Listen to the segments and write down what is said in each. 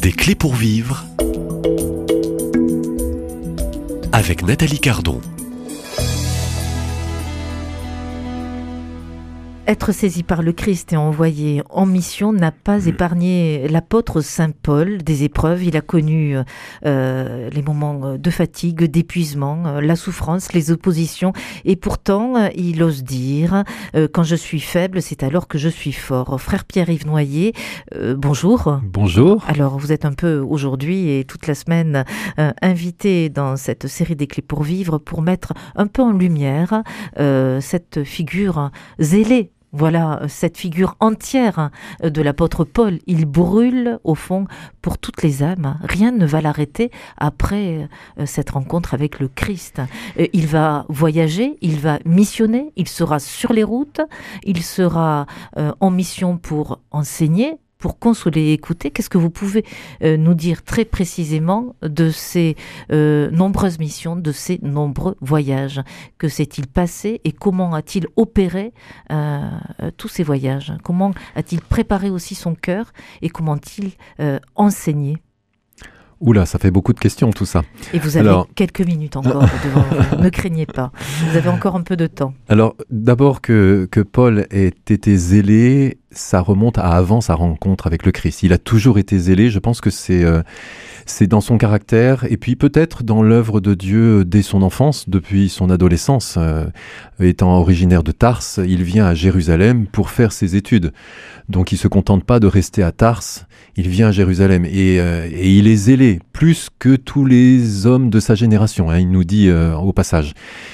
Des clés pour vivre avec Nathalie Cardon. Être saisi par le Christ et envoyé en mission n'a pas épargné l'apôtre Saint Paul des épreuves. Il a connu les moments de fatigue, d'épuisement, la souffrance, les oppositions. Et pourtant, il ose dire « Quand je suis faible, c'est alors que je suis fort ». Frère Pierre-Yves Noyer, bonjour. Bonjour. Alors, vous êtes un peu aujourd'hui et toute la semaine invité dans cette série des clés pour vivre pour mettre un peu en lumière cette figure zélée. Voilà, cette figure entière de l'apôtre Paul. Il brûle, au fond, pour toutes les âmes. Rien ne va l'arrêter après cette rencontre avec le Christ. Il va voyager, il va missionner, il sera sur les routes, il sera en mission pour enseigner, pour consoler et écouter. Qu'est-ce que vous pouvez nous dire très précisément de ces nombreuses missions, de ces nombreux voyages? Que s'est-il passé et comment a-t-il opéré tous ces voyages? Comment a-t-il préparé aussi son cœur et comment a-t-il enseigné? Oula, ça fait beaucoup de questions tout ça. Et vous avez quelques minutes encore devant vous. Ne craignez pas, vous avez encore un peu de temps. Alors, d'abord que Paul ait été zélé, ça remonte à avant sa rencontre avec le Christ. Il a toujours été zélé, je pense que c'est dans son caractère, et puis peut-être dans l'œuvre de Dieu dès son enfance, depuis son adolescence. Étant originaire de Tarse, il vient à Jérusalem pour faire ses études. Donc il ne se contente pas de rester à Tarse, il vient à Jérusalem. Et il est zélé, plus que tous les hommes de sa génération, il nous dit au passage.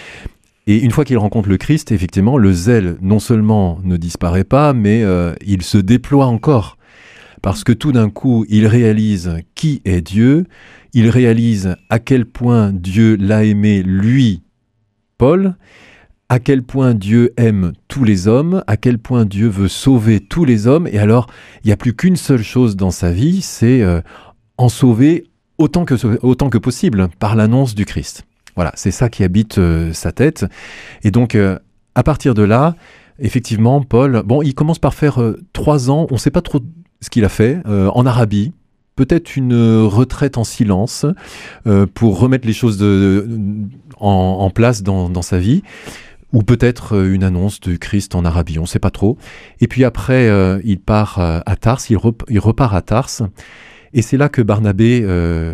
Et une fois qu'il rencontre le Christ, effectivement, le zèle non seulement ne disparaît pas, mais il se déploie encore. Parce que tout d'un coup, il réalise qui est Dieu, il réalise à quel point Dieu l'a aimé, lui, Paul, à quel point Dieu aime tous les hommes, à quel point Dieu veut sauver tous les hommes. Et alors, il n'y a plus qu'une seule chose dans sa vie, c'est en sauver autant que possible par l'annonce du Christ. Voilà, c'est ça qui habite sa tête. Et donc, à partir de là, effectivement, Paul, il commence par faire 3 ans, on ne sait pas trop ce qu'il a fait, en Arabie, peut-être une retraite en silence pour remettre les choses en place dans sa vie, ou peut-être une annonce du Christ en Arabie, on ne sait pas trop. Et puis après, il part à Tarse, il repart à Tarse, et c'est là que Barnabé,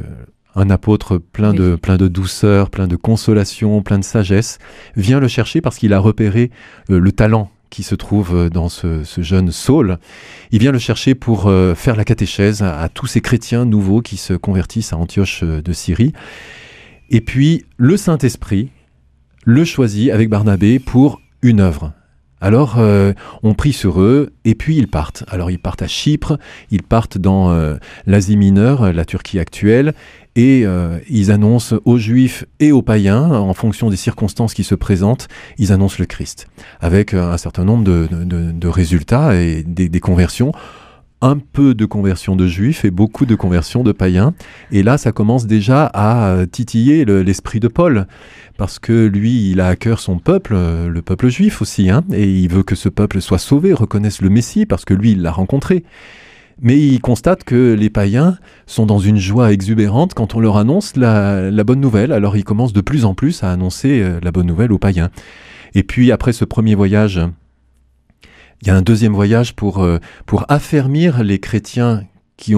un apôtre plein de douceur, plein de consolation, plein de sagesse, vient le chercher parce qu'il a repéré le talent qui se trouve dans ce jeune Saul. Il vient le chercher pour faire la catéchèse à tous ces chrétiens nouveaux qui se convertissent à Antioche de Syrie. Et puis, le Saint-Esprit le choisit avec Barnabé pour une œuvre. Alors, on prie sur eux, et puis ils partent. Alors, ils partent à Chypre, ils partent dans l'Asie mineure, la Turquie actuelle, et ils annoncent aux Juifs et aux païens, en fonction des circonstances qui se présentent, ils annoncent le Christ, avec un certain nombre de résultats et des conversions. Un peu de conversion de Juifs et beaucoup de conversion de païens. Et là, ça commence déjà à titiller l'esprit de Paul, parce que lui, il a à cœur son peuple, le peuple juif aussi, et il veut que ce peuple soit sauvé, reconnaisse le Messie, parce que lui, il l'a rencontré. Mais il constate que les païens sont dans une joie exubérante quand on leur annonce la bonne nouvelle. Alors il commence de plus en plus à annoncer la bonne nouvelle aux païens. Et puis après ce premier voyage, il y a un deuxième voyage pour affermir les chrétiens qui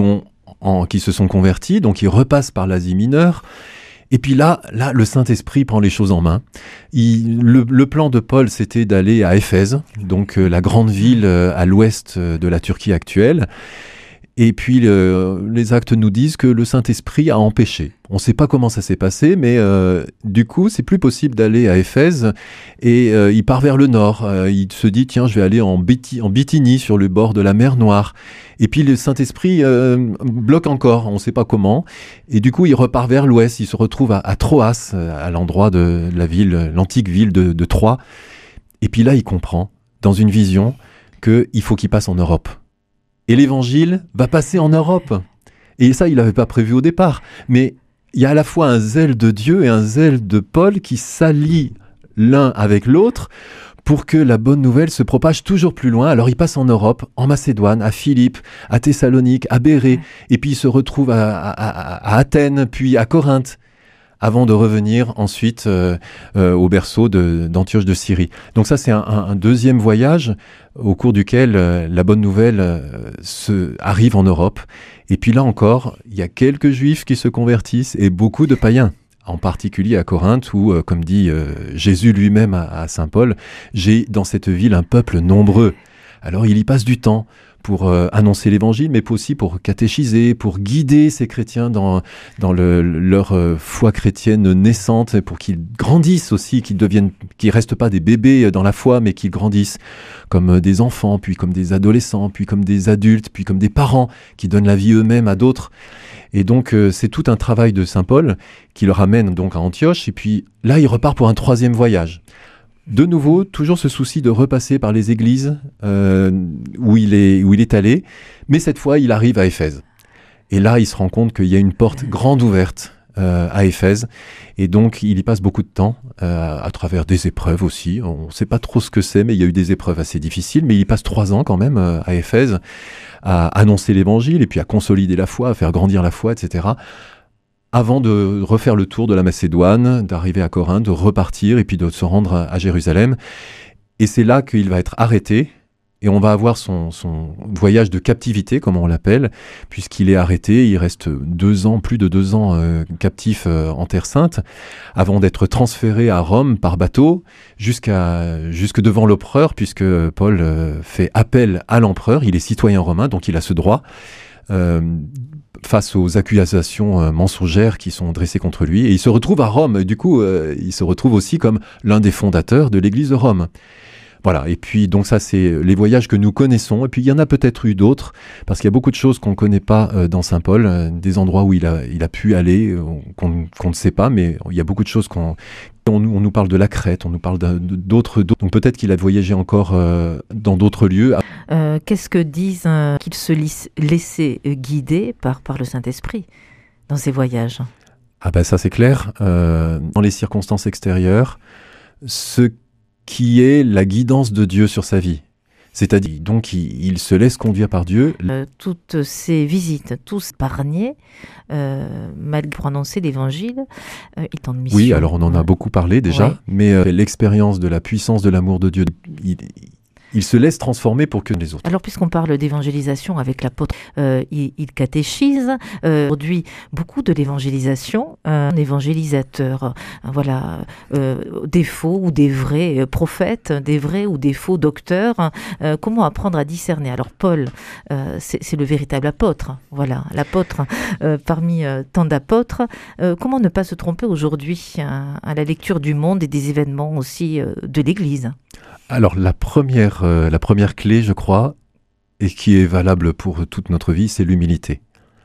se sont convertis. Donc ils repassent par l'Asie mineure. Et puis là, le Saint-Esprit prend les choses en main. Le plan de Paul, c'était d'aller à Éphèse, donc la grande ville à l'ouest de la Turquie actuelle. Et puis les actes nous disent que le Saint-Esprit a empêché. On ne sait pas comment ça s'est passé, mais du coup, c'est plus possible d'aller à Éphèse. Et il part vers le nord. Il se dit, tiens, je vais aller en Bithynie, sur le bord de la mer Noire. Et puis le Saint-Esprit bloque encore, on ne sait pas comment. Et du coup, il repart vers l'ouest. Il se retrouve à Troas, à l'endroit de la ville, l'antique ville de Troie. Et puis là, il comprend, dans une vision, qu'il faut qu'il passe en Europe. Et l'évangile va passer en Europe. Et ça, il n'avait pas prévu au départ. Mais il y a à la fois un zèle de Dieu et un zèle de Paul qui s'allient l'un avec l'autre pour que la bonne nouvelle se propage toujours plus loin. Alors il passe en Europe, en Macédoine, à Philippe, à Thessalonique, à Bérée, et puis il se retrouve à Athènes, puis à Corinthe, avant de revenir ensuite au berceau d'Antioche de Syrie. Donc ça, c'est un deuxième voyage au cours duquel la bonne nouvelle arrive en Europe. Et puis là encore, il y a quelques juifs qui se convertissent et beaucoup de païens, en particulier à Corinthe, où, comme dit Jésus lui-même à saint Paul, « J'ai dans cette ville un peuple nombreux ». Alors il y passe du temps pour annoncer l'évangile, mais aussi pour catéchiser, pour guider ces chrétiens dans leur foi chrétienne naissante, pour qu'ils grandissent aussi, qu'ils restent pas des bébés dans la foi, mais qu'ils grandissent comme des enfants, puis comme des adolescents, puis comme des adultes, puis comme des parents qui donnent la vie eux-mêmes à d'autres. Et donc c'est tout un travail de saint Paul qui le ramène donc à Antioche, et puis là il repart pour un troisième voyage. De nouveau, toujours ce souci de repasser par les églises où il est allé, mais cette fois, il arrive à Éphèse. Et là, il se rend compte qu'il y a une porte grande ouverte à Éphèse, et donc il y passe beaucoup de temps à travers des épreuves aussi. On ne sait pas trop ce que c'est, mais il y a eu des épreuves assez difficiles, mais il y passe 3 ans quand même à Éphèse, à annoncer l'évangile, et puis à consolider la foi, à faire grandir la foi, etc., avant de refaire le tour de la Macédoine, d'arriver à Corinthe, de repartir et puis de se rendre à Jérusalem. Et c'est là qu'il va être arrêté et on va avoir son voyage de captivité, comme on l'appelle, puisqu'il est arrêté, il reste plus de 2 ans captif en Terre Sainte, avant d'être transféré à Rome par bateau jusque devant l'empereur, puisque Paul fait appel à l'empereur, il est citoyen romain, donc il a ce droit. Face aux accusations mensongères qui sont dressées contre lui. Et il se retrouve à Rome. Du coup, il se retrouve aussi comme l'un des fondateurs de l'église de Rome. Voilà. Et puis, donc ça, c'est les voyages que nous connaissons. Et puis, il y en a peut-être eu d'autres, parce qu'il y a beaucoup de choses qu'on ne connaît pas dans saint Paul, des endroits où il a pu aller, qu'on ne sait pas, mais il y a beaucoup de choses on nous parle de la Crète, on nous parle d'autres. Donc peut-être qu'il a voyagé encore dans d'autres lieux. Qu'est-ce que disent qu'il se laissait guider par le Saint-Esprit dans ses voyages? Ah ben ça c'est clair. Dans les circonstances extérieures, ce qui est la guidance de Dieu sur sa vie. C'est-à-dire, donc, il se laisse conduire par Dieu. Toutes ces visites, tous épargnés, malgré pour annoncer l'Évangile, il tente mission. Oui, alors on en a beaucoup parlé déjà, mais l'expérience de la puissance de l'amour de Dieu, il se laisse transformer pour que les autres. Alors, puisqu'on parle d'évangélisation avec l'apôtre, il catéchise. Aujourd'hui, beaucoup de l'évangélisation, un évangélisateur, des faux ou des vrais prophètes, des vrais ou des faux docteurs. Comment apprendre à discerner? Alors, Paul, c'est le véritable apôtre. Voilà, l'apôtre parmi tant d'apôtres. Comment ne pas se tromper aujourd'hui à la lecture du monde et des événements aussi de l'Église? Alors la première clé, je crois, et qui est valable pour toute notre vie, c'est l'humilité.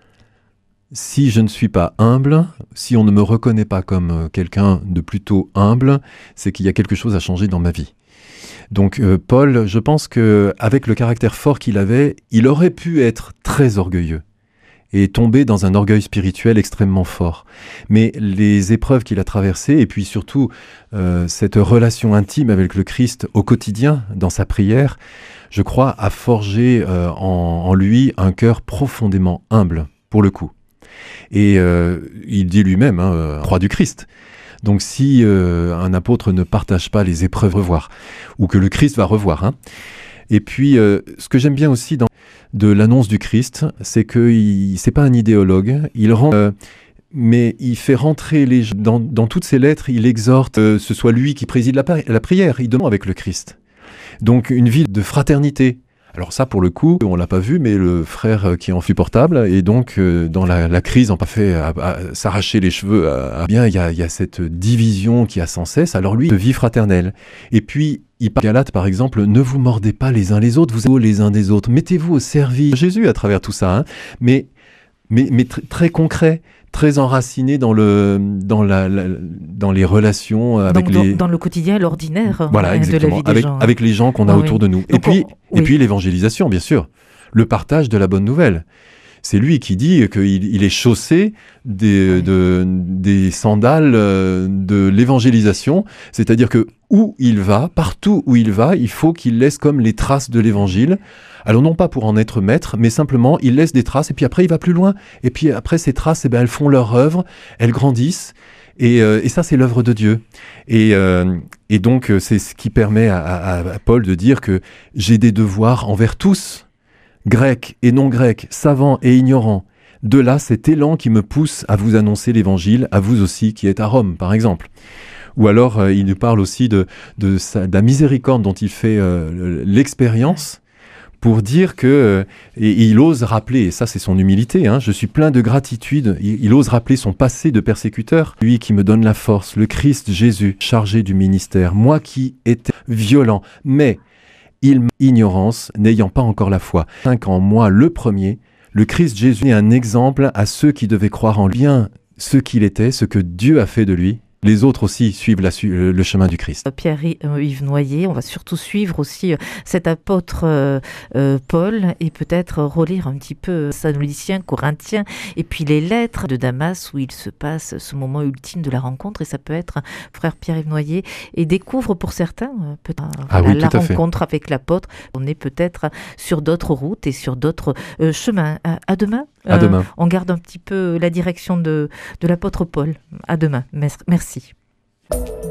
Si je ne suis pas humble, si on ne me reconnaît pas comme quelqu'un de plutôt humble, c'est qu'il y a quelque chose à changer dans ma vie. Donc Paul, je pense qu'avec le caractère fort qu'il avait, il aurait pu être très orgueilleux et tomber dans un orgueil spirituel extrêmement fort. Mais les épreuves qu'il a traversées, et puis surtout cette relation intime avec le Christ au quotidien, dans sa prière, je crois, a forgé en lui un cœur profondément humble, pour le coup. Et il dit lui-même, croix du Christ. Donc si un apôtre ne partage pas les épreuves revoir, ou que le Christ va revoir. Et puis, ce que j'aime bien aussi de l'annonce du Christ, c'est c'est pas un idéologue, mais il fait rentrer les gens dans toutes ses lettres, il exhorte ce soit lui qui préside la prière, il demande avec le Christ. Donc une vie de fraternité. Alors ça, pour le coup, on l'a pas vu, mais le frère qui est insupportable, et donc dans la crise, on pas fait à s'arracher les cheveux. Bien, il y a cette division qui a sans cesse. Alors lui, vie fraternelle. Et puis, il parle Galates, par exemple, ne vous mordez pas les uns les autres, vous êtes les uns des autres. Mettez-vous au service de Jésus à travers tout ça, mais très concret, très enraciné dans les relations avec dans le quotidien, l'ordinaire, voilà, de la vie des gens. Avec les gens qu'on a autour de nous. Donc et puis l'évangélisation, bien sûr, le partage de la bonne nouvelle. c'est lui qui dit qu'il est chaussé des sandales de l'évangélisation, c'est-à-dire que où il va, partout où il va, il faut qu'il laisse comme les traces de l'évangile. Alors non pas pour en être maître, mais simplement il laisse des traces et puis après il va plus loin. Et puis après ces traces, elles font leur œuvre, elles grandissent et ça c'est l'œuvre de Dieu. Et donc c'est ce qui permet à Paul de dire que j'ai des devoirs envers tous, grecs et non grecs, savants et ignorants. De là cet élan qui me pousse à vous annoncer l'évangile, à vous aussi qui êtes à Rome par exemple. Ou alors, il nous parle aussi de la miséricorde dont il fait l'expérience pour dire que, et il ose rappeler, et ça c'est son humilité, je suis plein de gratitude, il ose rappeler son passé de persécuteur, lui qui me donne la force, le Christ Jésus, chargé du ministère, moi qui étais violent, mais ignorance, n'ayant pas encore la foi. 5 ans, moi le premier, le Christ Jésus est un exemple à ceux qui devaient croire en lui, bien ce qu'il était, ce que Dieu a fait de lui. Les autres aussi suivent le chemin du Christ. Pierre-Yves Noyer, on va surtout suivre aussi cet apôtre Paul et peut-être relire un petit peu Thessaloniciens, Corinthiens et puis les lettres de Damas où il se passe ce moment ultime de la rencontre et ça peut être, frère Pierre-Yves Noyer, et découvre pour certains peut-être la rencontre avec l'apôtre. On est peut-être sur d'autres routes et sur d'autres chemins. À demain. À demain. On garde un petit peu la direction de l'apôtre Paul. À demain. Merci.